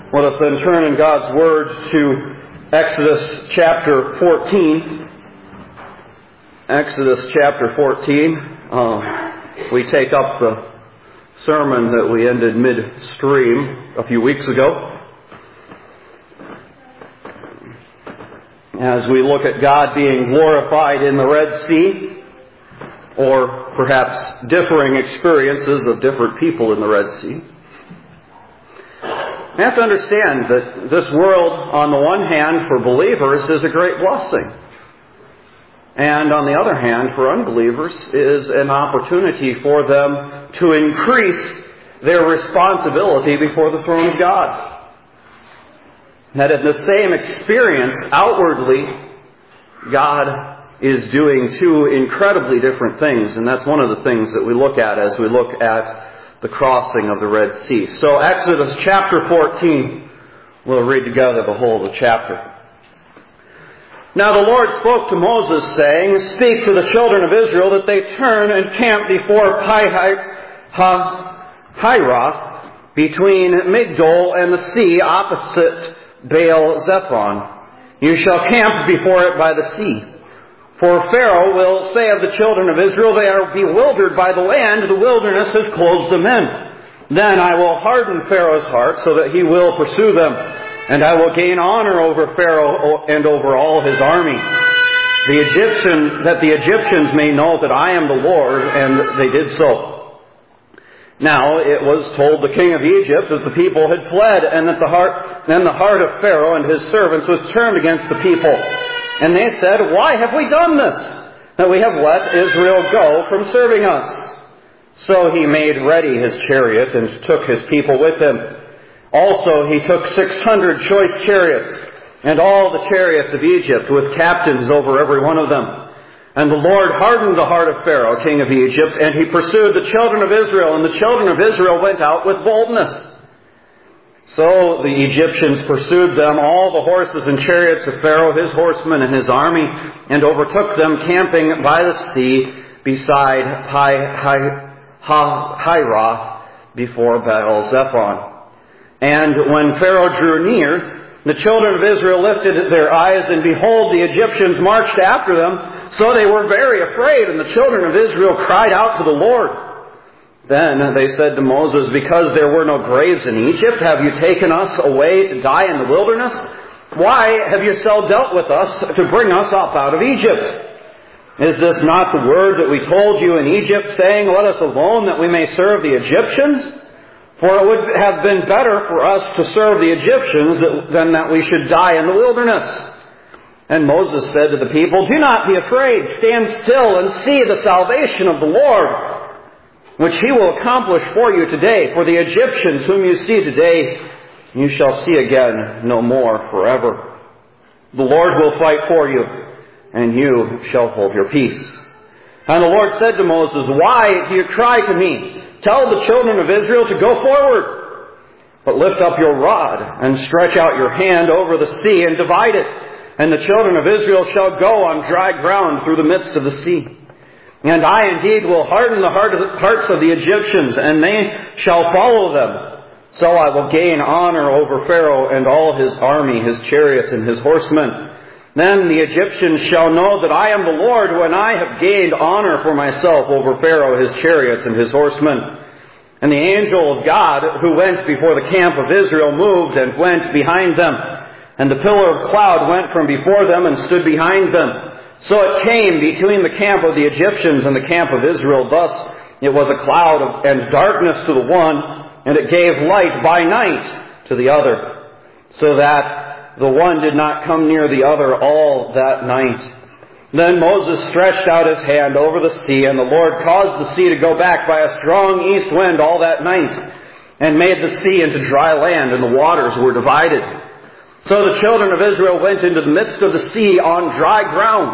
Let us then turn in God's Word to Exodus chapter 14. Exodus chapter 14. We take up the sermon that we ended midstream a few weeks ago. As we look at God being glorified in the Red Sea, or perhaps differing experiences of different people in the Red Sea. We have to understand that this world, on the one hand, for believers is a great blessing. And on the other hand, for unbelievers, is an opportunity for them to increase their responsibility before the throne of God. That in the same experience, outwardly, God is doing two incredibly different things. And that's one of the things that we look at as we look at the crossing of the Red Sea. So Exodus chapter 14, we'll read together the whole of the chapter. Now the Lord spoke to Moses, saying, "Speak to the children of Israel that they turn and camp before Pi-hahiroth, between Migdol and the sea, opposite Baal-zephon. You shall camp before it by the sea. For Pharaoh will say of the children of Israel, they are bewildered by the land, the wilderness has closed them in. Then I will harden Pharaoh's heart so that he will pursue them, and I will gain honor over Pharaoh and over all his army. That the Egyptians may know that I am the Lord," and they did so. Now it was told the king of Egypt that the people had fled, and that the heart of Pharaoh and his servants was turned against the people. And they said, "Why have we done this, that we have let Israel go from serving us?" So he made ready his chariot and took his people with him. Also he took 600 choice chariots, and all the chariots of Egypt, with captains over every one of them. And the Lord hardened the heart of Pharaoh, king of Egypt, and he pursued the children of Israel, and the children of Israel went out with boldness. So the Egyptians pursued them, all the horses and chariots of Pharaoh, his horsemen and his army, and overtook them camping by the sea beside Pi-hahiroth before Baal-zephon. And when Pharaoh drew near, the children of Israel lifted their eyes, and behold, the Egyptians marched after them. So they were very afraid, and the children of Israel cried out to the Lord. Then they said to Moses, "Because there were no graves in Egypt, have you taken us away to die in the wilderness? Why have you so dealt with us to bring us up out of Egypt? Is this not the word that we told you in Egypt, saying, 'Let us alone that we may serve the Egyptians'? For it would have been better for us to serve the Egyptians than that we should die in the wilderness." And Moses said to the people, "Do not be afraid. Stand still and see the salvation of the Lord, which he will accomplish for you today. For the Egyptians whom you see today, you shall see again no more forever. The Lord will fight for you, and you shall hold your peace." And the Lord said to Moses, "Why do you cry to me? Tell the children of Israel to go forward. But lift up your rod and stretch out your hand over the sea and divide it. And the children of Israel shall go on dry ground through the midst of the sea. And I indeed will harden the hearts of the Egyptians, and they shall follow them. So I will gain honor over Pharaoh and all his army, his chariots and his horsemen. Then the Egyptians shall know that I am the Lord, when I have gained honor for myself over Pharaoh, his chariots and his horsemen." And the angel of God, who went before the camp of Israel, moved and went behind them. And the pillar of cloud went from before them and stood behind them. So it came between the camp of the Egyptians and the camp of Israel. Thus it was a cloud and darkness to the one, and it gave light by night to the other, so that the one did not come near the other all that night. Then Moses stretched out his hand over the sea, and the Lord caused the sea to go back by a strong east wind all that night, and made the sea into dry land, and the waters were divided. So the children of Israel went into the midst of the sea on dry ground,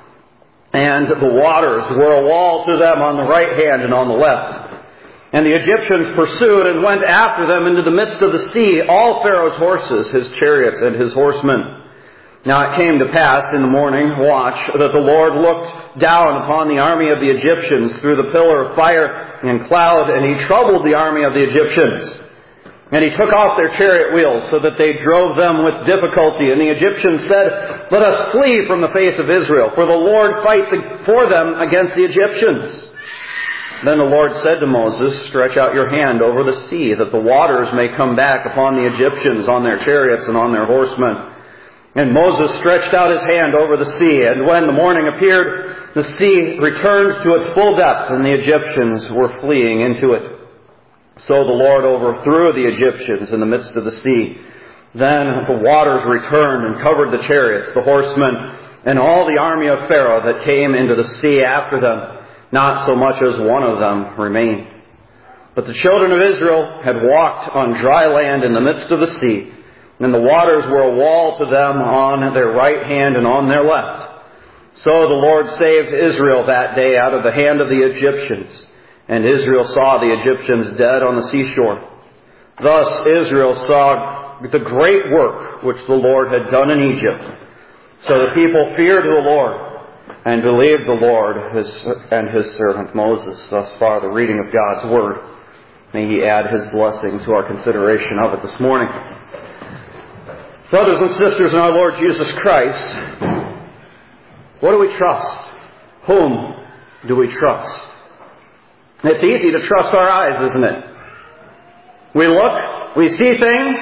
and the waters were a wall to them on the right hand and on the left. And the Egyptians pursued and went after them into the midst of the sea, all Pharaoh's horses, his chariots, and his horsemen. Now it came to pass in the morning watch that the Lord looked down upon the army of the Egyptians through the pillar of fire and cloud, and he troubled the army of the Egyptians. And he took off their chariot wheels so that they drove them with difficulty. And the Egyptians said, "Let us flee from the face of Israel, for the Lord fights for them against the Egyptians." Then the Lord said to Moses, "Stretch out your hand over the sea, that the waters may come back upon the Egyptians, on their chariots and on their horsemen." And Moses stretched out his hand over the sea, and when the morning appeared, the sea returned to its full depth, and the Egyptians were fleeing into it. So the Lord overthrew the Egyptians in the midst of the sea. Then the waters returned and covered the chariots, the horsemen, and all the army of Pharaoh that came into the sea after them. Not so much as one of them remained. But the children of Israel had walked on dry land in the midst of the sea, and the waters were a wall to them on their right hand and on their left. So the Lord saved Israel that day out of the hand of the Egyptians. And Israel saw the Egyptians dead on the seashore. Thus Israel saw the great work which the Lord had done in Egypt. So the people feared the Lord and believed the Lord and His servant Moses. Thus far the reading of God's Word. May He add His blessing to our consideration of it this morning. Brothers and sisters in our Lord Jesus Christ, what do we trust? Whom do we trust? It's easy to trust our eyes, isn't it? We look, we see things,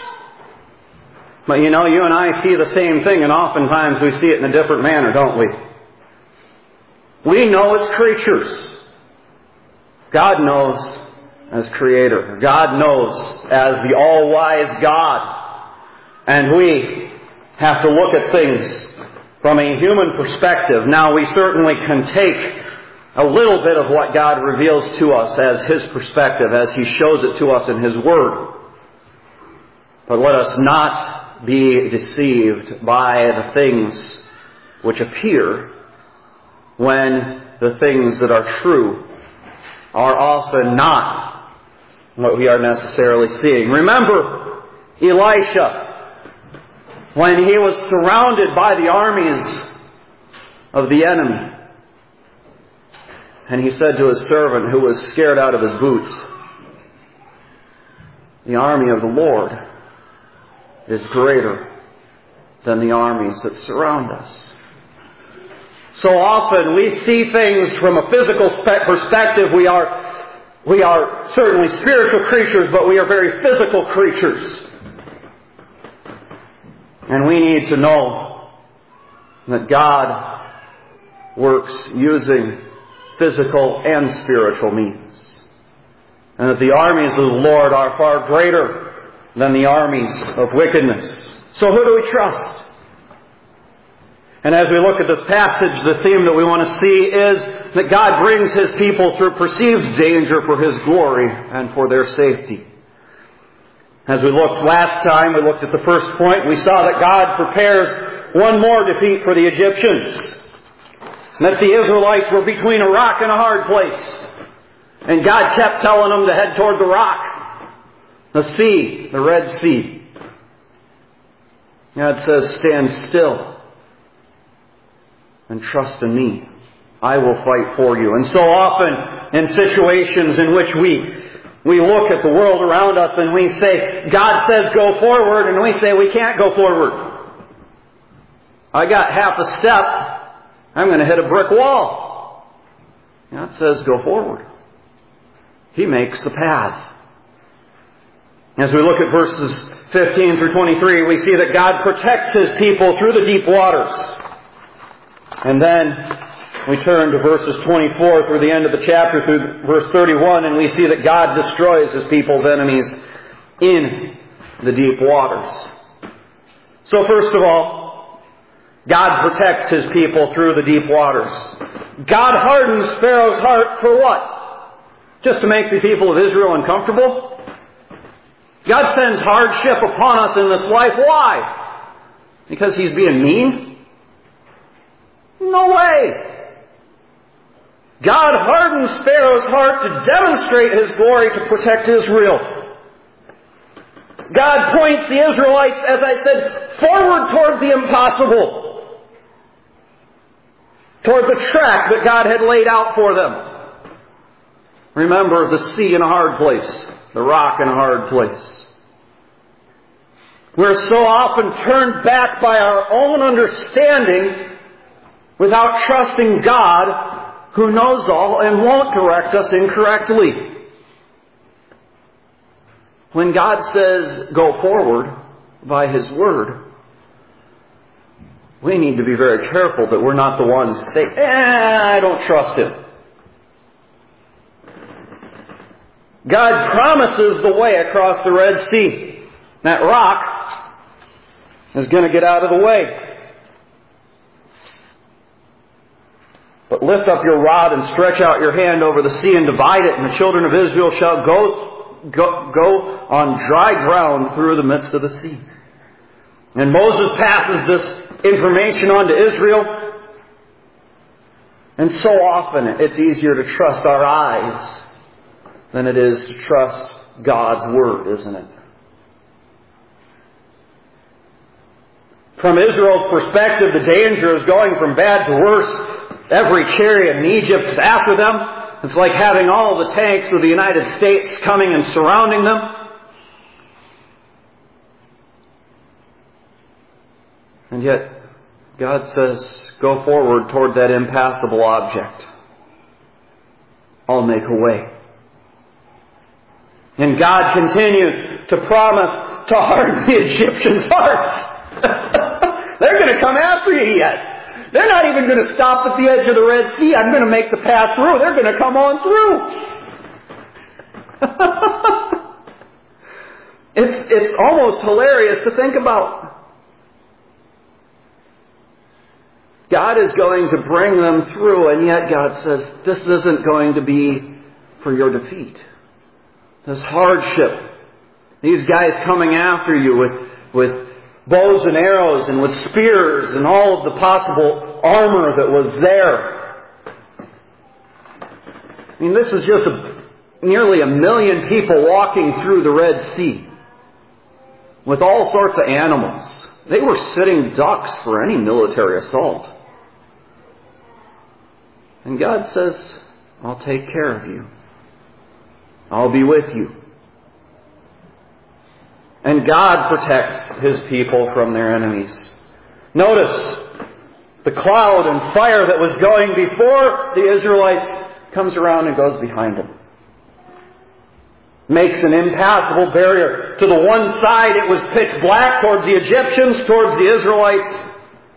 but you and I see the same thing, and oftentimes we see it in a different manner, don't we? We know as creatures. God knows as Creator. God knows as the all-wise God. And we have to look at things from a human perspective. Now, we certainly can take a little bit of what God reveals to us as His perspective, as He shows it to us in His Word. But let us not be deceived by the things which appear, when the things that are true are often not what we are necessarily seeing. Remember Elisha, when he was surrounded by the armies of the enemy. And he said to his servant, who was scared out of his boots, "The army of the Lord is greater than the armies that surround us." So often we see things from a physical perspective. We are certainly spiritual creatures, but we are very physical creatures. And we need to know that God works using physical and spiritual means. And that the armies of the Lord are far greater than the armies of wickedness. So who do we trust? And as we look at this passage, the theme that we want to see is that God brings His people through perceived danger for His glory and for their safety. As we looked last time, we looked at the first point, we saw that God prepares one more defeat for the Egyptians. That the Israelites were between a rock and a hard place. And God kept telling them to head toward the rock. The sea, the Red Sea. God says, "Stand still and trust in me. I will fight for you." And so often in situations in which we look at the world around us and we say, God says go forward, and we say we can't go forward. I got half a step, I'm going to hit a brick wall. God says go forward. He makes the path. As we look at verses 15 through 23, we see that God protects His people through the deep waters. And then we turn to verses 24 through the end of the chapter, through verse 31, and we see that God destroys His people's enemies in the deep waters. So first of all, God protects His people through the deep waters. God hardens Pharaoh's heart for what? Just to make the people of Israel uncomfortable? God sends hardship upon us in this life. Why? Because He's being mean? No way! God hardens Pharaoh's heart to demonstrate His glory to protect Israel. God points the Israelites, as I said, forward toward the impossible. Toward the track that God had laid out for them. Remember the sea in a hard place, the rock in a hard place. We're so often turned back by our own understanding without trusting God, who knows all and won't direct us incorrectly. When God says, go forward by His Word, we need to be very careful that we're not the ones who say, I don't trust Him. God promises the way across the Red Sea. That rock is going to get out of the way. But lift up your rod and stretch out your hand over the sea and divide it, and the children of Israel shall go on dry ground through the midst of the sea. And Moses passes this information on to Israel. And so often it's easier to trust our eyes than it is to trust God's Word, isn't it? From Israel's perspective, the danger is going from bad to worse. Every chariot in Egypt is after them. It's like having all the tanks of the United States coming and surrounding them. And yet, God says, go forward toward that impassable object. I'll make a way. And God continues to promise to harden the Egyptians' hearts. They're going to come after you yet. They're not even going to stop at the edge of the Red Sea. I'm going to make the path through. They're going to come on through. It's almost hilarious to think about. God is going to bring them through, and yet God says, this isn't going to be for your defeat. This hardship, these guys coming after you with bows and arrows and with spears and all of the possible armor that was there. I mean, this is just nearly 1 million people walking through the Red Sea with all sorts of animals. They were sitting ducks for any military assault. And God says, I'll take care of you. I'll be with you. And God protects His people from their enemies. Notice, the cloud and fire that was going before the Israelites comes around and goes behind them. Makes an impassable barrier. To the one side it was pitch black towards the Egyptians, towards the Israelites.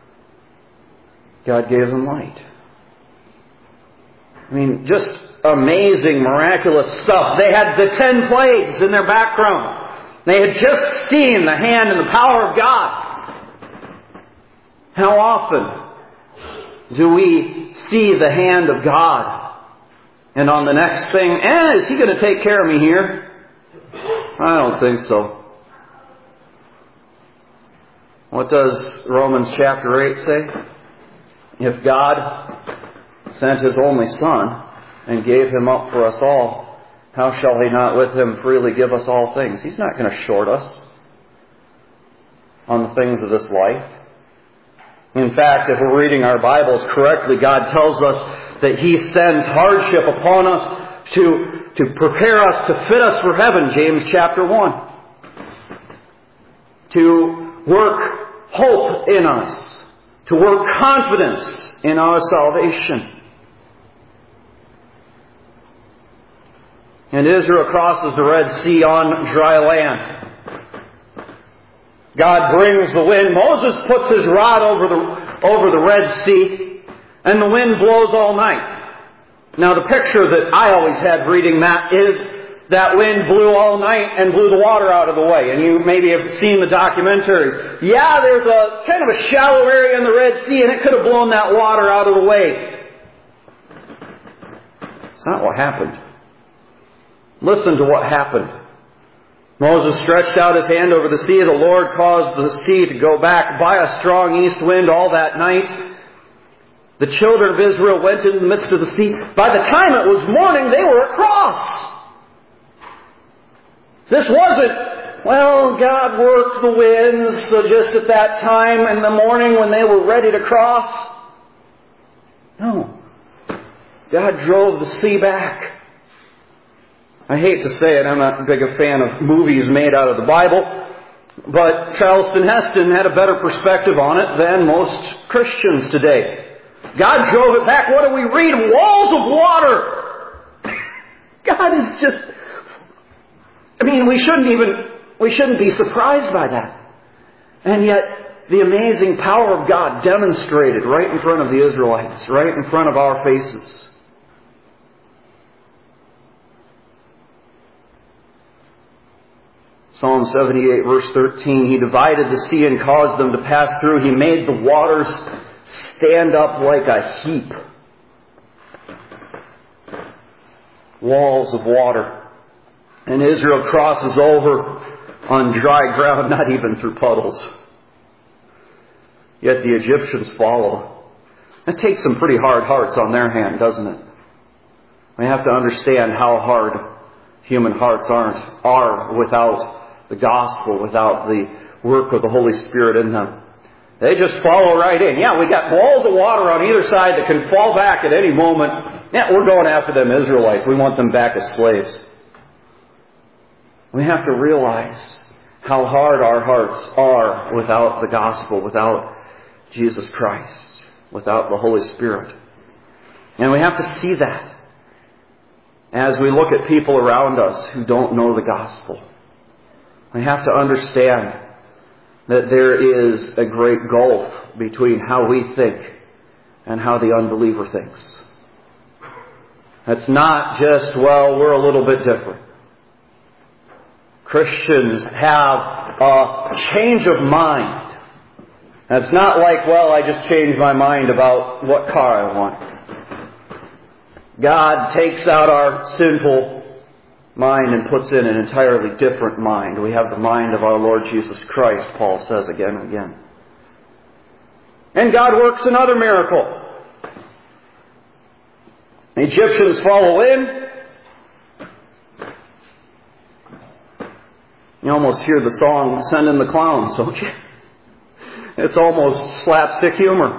God gave them light. I mean, just amazing, miraculous stuff. They had the 10 plagues in their background. They had just seen the hand and the power of God. How often do we see the hand of God? And on the next thing, is He going to take care of me here? I don't think so. What does Romans chapter 8 say? If God sent His only Son and gave Him up for us all, how shall He not with Him freely give us all things? He's not going to short us on the things of this life. In fact, if we're reading our Bibles correctly, God tells us that He sends hardship upon us to prepare us, to fit us for heaven, James chapter 1. To work hope in us. To work confidence in our salvation. And Israel crosses the Red Sea on dry land. God brings the wind. Moses puts his rod over the Red Sea, and the wind blows all night. Now the picture that I always had reading that is that wind blew all night and blew the water out of the way. And you maybe have seen the documentaries. Yeah, there's a kind of a shallow area in the Red Sea, and it could have blown that water out of the way. It's not what happened. Listen to what happened. Moses stretched out his hand over the sea. The Lord caused the sea to go back by a strong east wind all that night. The children of Israel went in the midst of the sea. By the time it was morning, they were across. This wasn't, God worked the winds, so just at that time in the morning when they were ready to cross. No. God drove the sea back. I hate to say it, I'm not big a fan of movies made out of the Bible, but Charlton Heston had a better perspective on it than most Christians today. God drove it back. What do we read? Walls of water! God is just... we shouldn't be surprised by that. And yet, the amazing power of God demonstrated right in front of the Israelites, right in front of our faces. Psalm 78, verse 13, He divided the sea and caused them to pass through. He made the waters stand up like a heap. Walls of water. And Israel crosses over on dry ground, not even through puddles. Yet the Egyptians follow. That takes some pretty hard hearts on their hand, doesn't it? We have to understand how hard human hearts are without the gospel, without the work of the Holy Spirit in them. They just follow right in. Yeah, we got walls of water on either side that can fall back at any moment. Yeah, we're going after them Israelites. We want them back as slaves. We have to realize how hard our hearts are without the gospel, without Jesus Christ, without the Holy Spirit. And we have to see that as we look at people around us who don't know the gospel. We have to understand that there is a great gulf between how we think and how the unbeliever thinks. It's not just, well, we're a little bit different. Christians have a change of mind. And it's not like, well, I just changed my mind about what car I want. God takes out our sinful mind and puts in an entirely different mind. We have the mind of our Lord Jesus Christ, Paul says again and again. And God works another miracle. The Egyptians follow in. You almost hear the song, Send in the Clowns, don't you? It's almost slapstick humor.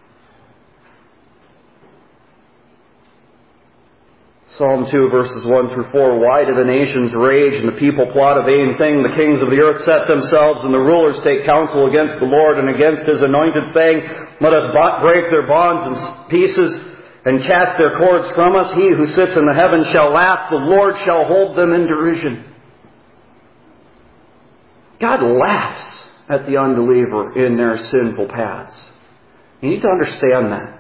Psalm 2, verses 1 through 4, Why do the nations rage and the people plot a vain thing? The kings of the earth set themselves and the rulers take counsel against the Lord and against His anointed, saying, Let us break their bonds in pieces and cast their cords from us. He who sits in the heavens shall laugh. The Lord shall hold them in derision. God laughs at the unbeliever in their sinful paths. You need to understand that.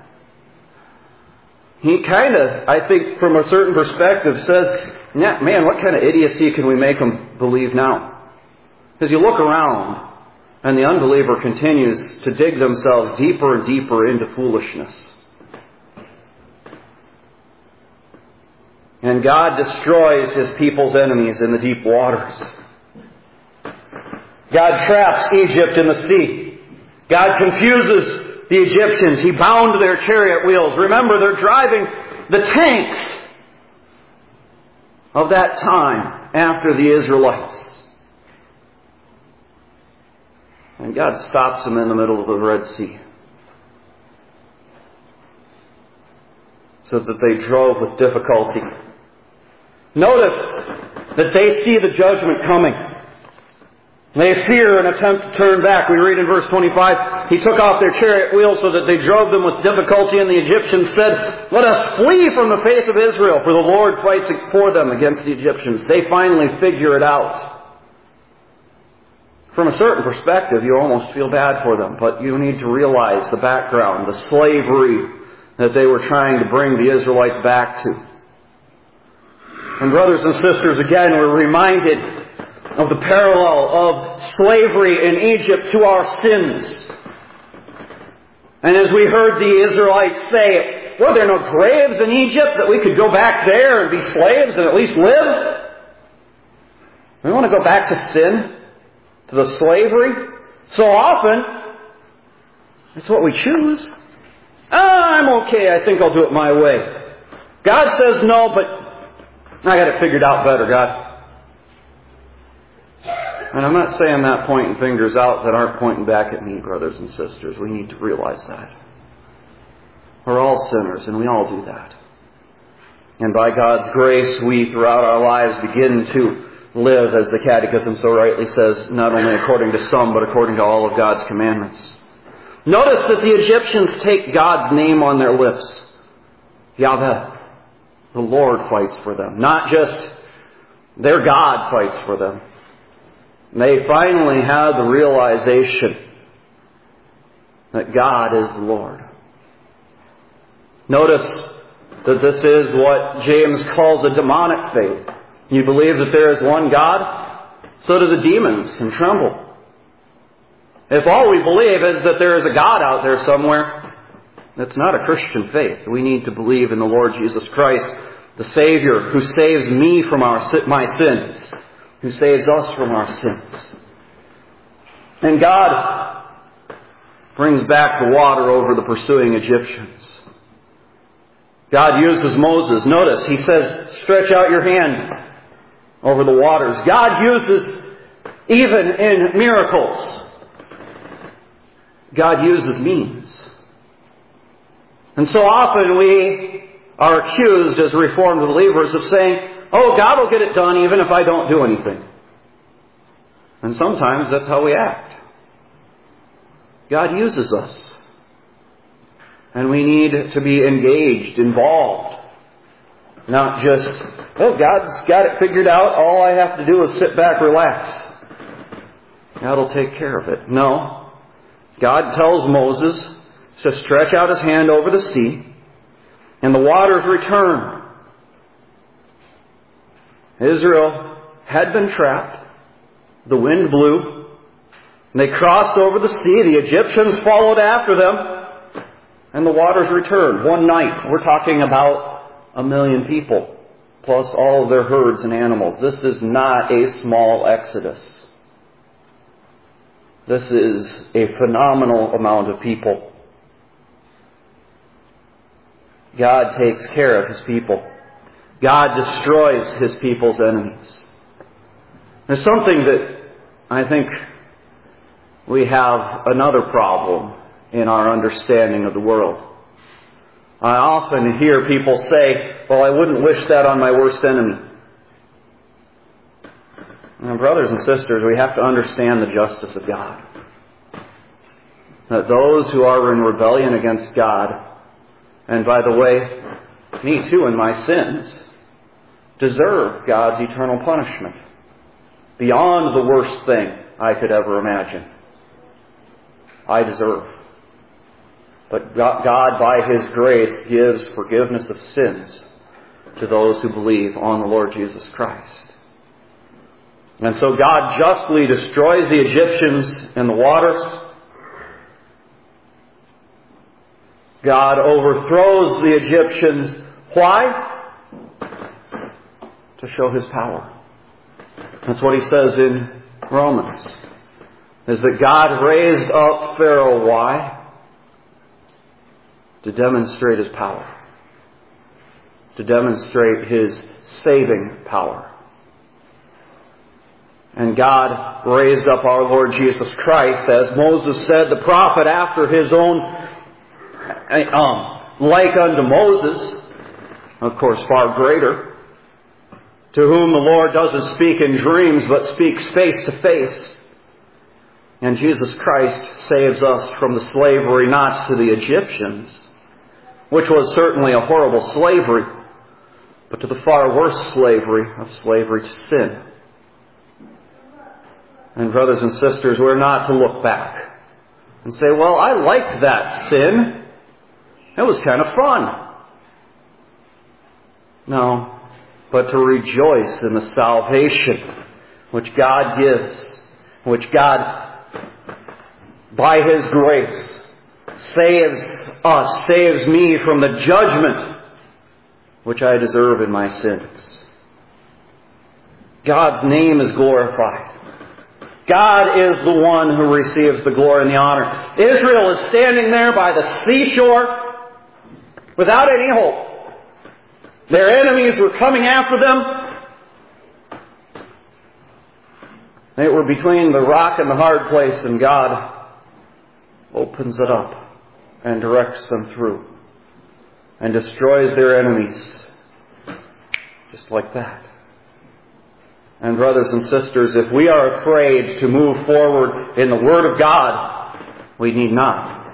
He kind of, I think, from a certain perspective says, yeah, man, what kind of idiocy can we make them believe now? Because you look around and the unbeliever continues to dig themselves deeper and deeper into foolishness. And God destroys His people's enemies in the deep waters. God traps Egypt in the sea. God confuses the Egyptians. He bound their chariot wheels. Remember, they're driving the tanks of that time after the Israelites. And God stops them in the middle of the Red Sea, so that they drove with difficulty. Notice that they see the judgment coming. They fear and attempt to turn back. We read in verse 25, He took off their chariot wheels so that they drove them with difficulty, and the Egyptians said, Let us flee from the face of Israel, for the Lord fights for them against the Egyptians. They finally figure it out. From a certain perspective, you almost feel bad for them, but you need to realize the background, the slavery that they were trying to bring the Israelites back to. And brothers and sisters, again, we're reminded of the parallel of slavery in Egypt to our sins. And as we heard the Israelites say, were there no graves in Egypt that we could go back there and be slaves and at least live? We want to go back to sin, to the slavery. So often, it's what we choose. I'm okay, I think I'll do it my way. God says no, but I got it figured out better, God. And I'm not saying that pointing fingers out that aren't pointing back at me, brothers and sisters. We need to realize that. We're all sinners, and we all do that. And by God's grace, we throughout our lives begin to live, as the Catechism so rightly says, not only according to some, but according to all of God's commandments. Notice that the Egyptians take God's name on their lips. Yahweh, the Lord fights for them. Not just their God fights for them. They finally have the realization that God is the Lord. Notice that this is what James calls a demonic faith. You believe that there is one God, so do the demons and tremble. If all we believe is that there is a God out there somewhere, that's not a Christian faith. We need to believe in the Lord Jesus Christ, the Savior who saves me from my sins, who saves us from our sins. And God brings back the water over the pursuing Egyptians. God uses Moses. Notice, he says, stretch out your hand over the waters. God uses, even in miracles, God uses means. And so often we are accused as Reformed believers of saying, oh, God will get it done even if I don't do anything. And sometimes that's how we act. God uses us. And we need to be engaged, involved. Not just, oh, God's got it figured out. All I have to do is sit back, relax. God will take care of it. No. God tells Moses to stretch out his hand over the sea, and the waters return. Israel had been trapped. The wind blew. And they crossed over the sea. The Egyptians followed after them. And the waters returned. One night. We're talking about 1 million people, plus all of their herds and animals. This is not a small exodus. This is a phenomenal amount of people. God takes care of His people. God destroys His people's enemies. There's something that I think we have another problem in our understanding of the world. I often hear people say, well, I wouldn't wish that on my worst enemy. Now, brothers and sisters, we have to understand the justice of God. That those who are in rebellion against God, and by the way, me too in my sins, deserve God's eternal punishment. Beyond the worst thing I could ever imagine. I deserve. But God, by His grace, gives forgiveness of sins to those who believe on the Lord Jesus Christ. And so God justly destroys the Egyptians in the waters. God overthrows the Egyptians. Why? To show His power. That's what He says in Romans. Is that God raised up Pharaoh. Why? To demonstrate His power. To demonstrate His saving power. And God raised up our Lord Jesus Christ, as Moses said, the prophet after His own, like unto Moses, of course far greater, to whom the Lord doesn't speak in dreams, but speaks face to face. And Jesus Christ saves us from the slavery not to the Egyptians, which was certainly a horrible slavery, but to the far worse slavery of slavery to sin. And brothers and sisters, we're not to look back and say, well, I liked that sin. It was kind of fun. No, but to rejoice in the salvation which God gives, which God, by His grace, saves me from the judgment which I deserve in my sins. God's name is glorified. God is the one who receives the glory and the honor. Israel is standing there by the seashore without any hope. Their enemies were coming after them. They were between the rock and the hard place, and God opens it up and directs them through and destroys their enemies Just like that. And brothers and sisters, if we are afraid to move forward in the Word of God, we need not.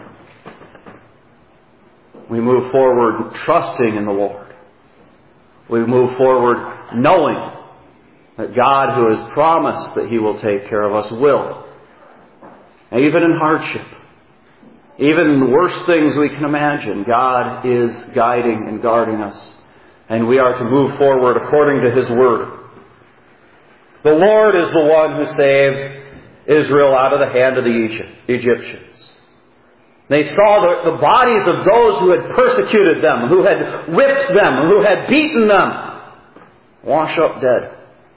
We move forward trusting in the Lord. We move forward knowing that God, who has promised that He will take care of us, will. And even in hardship, even in the worst things we can imagine, God is guiding and guarding us. And we are to move forward according to His Word. The Lord is the one who saved Israel out of the hand of the Egyptians. They saw the bodies of those who had persecuted them, who had whipped them, who had beaten them, wash up dead.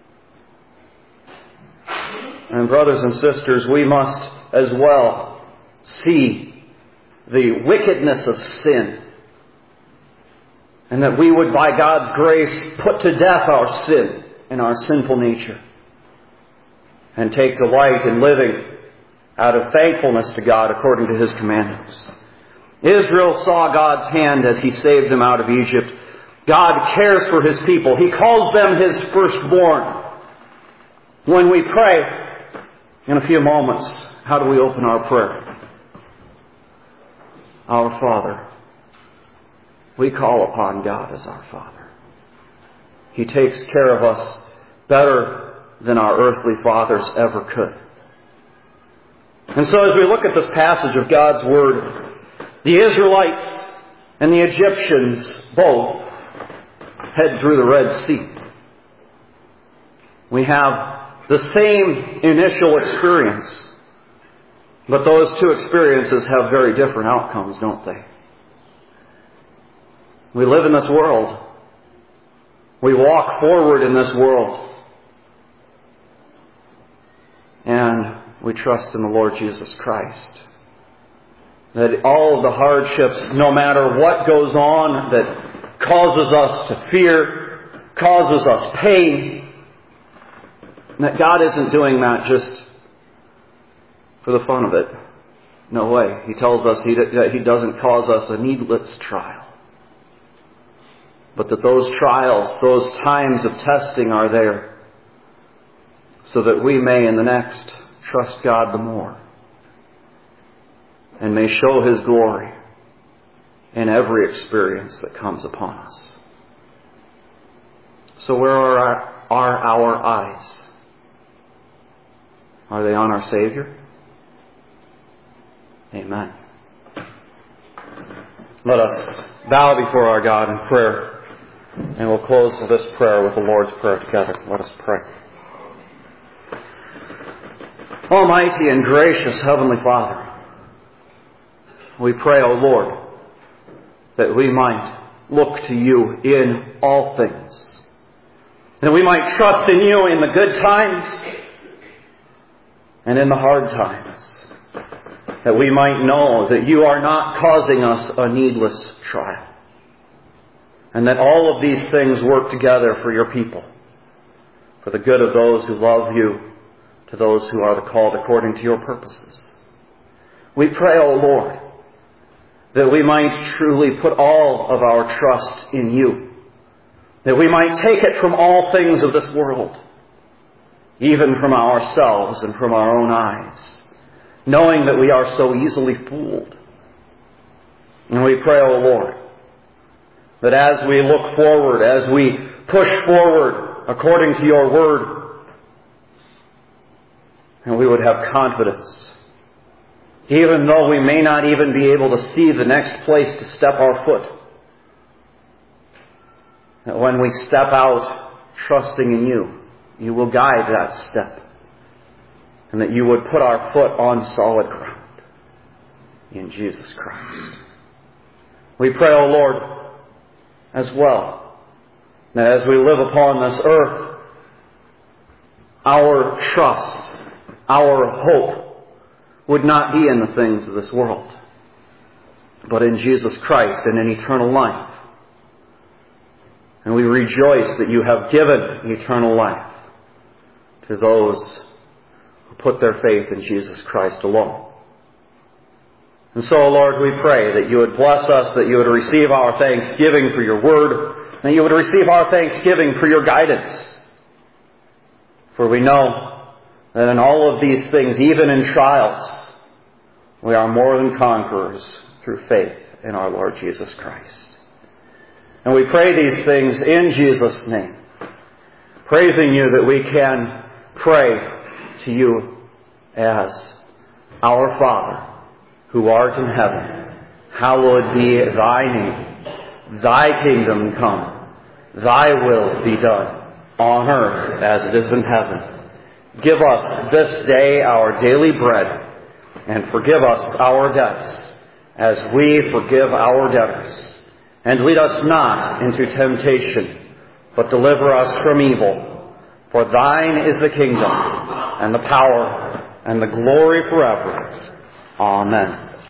And brothers and sisters, we must as well see the wickedness of sin, and that we would, by God's grace, put to death our sin and our sinful nature, and take delight in living out of thankfulness to God according to His commandments. Israel saw God's hand as He saved them out of Egypt. God cares for His people. He calls them His firstborn. When we pray, in a few moments, how do we open our prayer? Our Father. We call upon God as our Father. He takes care of us better than our earthly fathers ever could. And so as we look at this passage of God's Word, the Israelites and the Egyptians both head through the Red Sea. We have the same initial experience, but those two experiences have very different outcomes, don't they? We live in this world. We walk forward in this world. And we trust in the Lord Jesus Christ. That all of the hardships, no matter what goes on that causes us to fear, causes us pain, that God isn't doing that just for the fun of it. No way. He tells us that He doesn't cause us a needless trial. But that those trials, those times of testing are there so that we may in the next trust God the more and may show His glory in every experience that comes upon us. So where are our eyes? Are they on our Savior? Amen. Let us bow before our God in prayer, and we'll close this prayer with the Lord's Prayer together. Let us pray. Almighty and gracious Heavenly Father, we pray, O Lord, that we might look to You in all things, that we might trust in You in the good times and in the hard times, that we might know that You are not causing us a needless trial, and that all of these things work together for Your people, for the good of those who love You, to those who are called according to Your purposes. We pray, O Lord, that we might truly put all of our trust in You, that we might take it from all things of this world, even from ourselves and from our own eyes, knowing that we are so easily fooled. And we pray, O Lord, that as we look forward, as we push forward according to Your Word, and we would have confidence, even though we may not even be able to see the next place to step our foot, that when we step out trusting in You, You will guide that step, and that You would put our foot on solid ground in Jesus Christ. We pray, O Lord, as well, that as we live upon this earth, our trust, our hope would not be in the things of this world, but in Jesus Christ and in eternal life. And we rejoice that You have given eternal life to those who put their faith in Jesus Christ alone. And so, Lord, we pray that You would bless us, that You would receive our thanksgiving for Your Word, that you would receive our thanksgiving for your guidance. For we know that in all of these things, even in trials, we are more than conquerors through faith in our Lord Jesus Christ. And we pray these things in Jesus' name, praising you that we can pray to you as our Father, who art in heaven. Hallowed be thy name. Thy kingdom come. Thy will be done on earth as it is in heaven. Give us this day our daily bread, and forgive us our debts as we forgive our debtors. And lead us not into temptation, but deliver us from evil. For thine is the kingdom, and the power, and the glory forever. Amen.